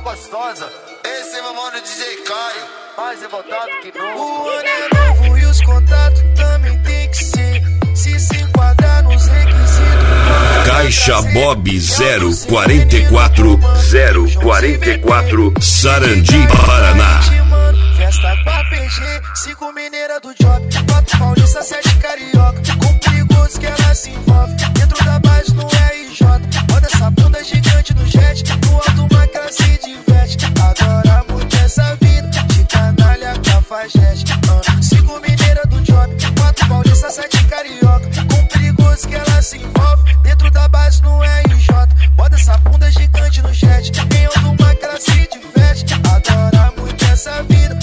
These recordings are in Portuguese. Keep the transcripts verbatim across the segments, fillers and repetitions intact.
gostosa. Esse é meu mano D J Caio, mais revoltado que nunca. O ano é novo e os contatos também tem que ser. Se se enquadrar nos requisitos. Caixa Bob zero quarenta e quatro zero quarenta e quatro, Sarandi, Paraná. Festa pra P G, cinco mineira do job, quatro paulista, sete carioca. Com perigoso que ela se envolve, dentro da base no R J. Roda essa bunda gigante no jet, no alto uma que ela se diverte. Adora muito essa vida, de canalha cafajeste. uh. Cinco mineira do job, quatro paulista, sete carioca. Com perigoso que ela se envolve, dentro da base no R J. Roda essa bunda gigante no jet, em alto uma que ela se diverte. Adora muito essa vida,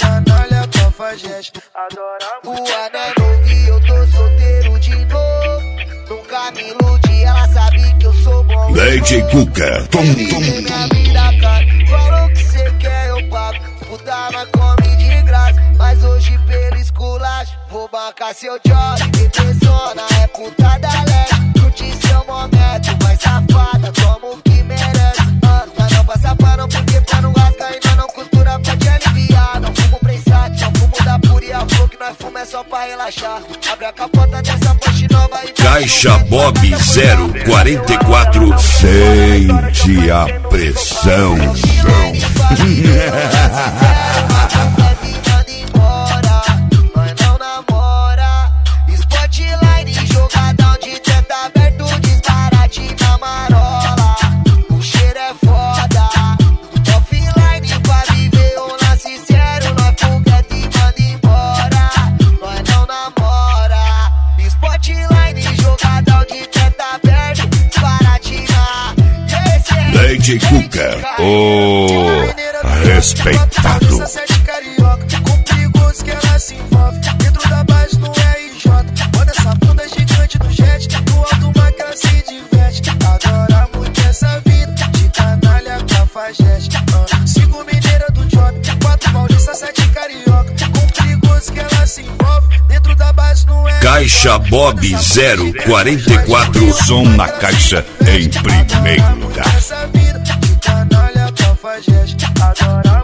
adora muito. O ano é novo e eu tô solteiro de novo. Nunca me iludi, ela sabe que eu sou bom. D J Cuca, tom, tom, minha vida, cara. Falou que cê quer, eu pago. Puta, mas come de graça. Mas hoje pelo esculacho vou bancar seu job. Que persona é puta da leste. Curte seu momento, vai safada, toma o que merece. ah, Mas não passa pano porque pra não rasgar ainda não costura pra te aliviar. Não fumo prensado, só fumo da pura e a flor que nós fuma é só pra relaxar. Abre a capota dessa ponte nova e Caixa Bob zero quarenta e quatro, sente a pressão. D J Cuca, o respeitado. Com perigoso que ela se envolve, dentro da base no R J. Roda essa bunda gigante no jet, no alto uma que ela se diverte. Adora muito essa vida, de canalha cafajeste. uh. Cinco mineira do job, quatro paulista, sete carioca. Com perigoso que ela se envolve, dentro da base no R J. Caixa Bob zero quarenta e quatro, som na caixa em primeiro lugar. Essa vida, de canalha cafajeste. Adora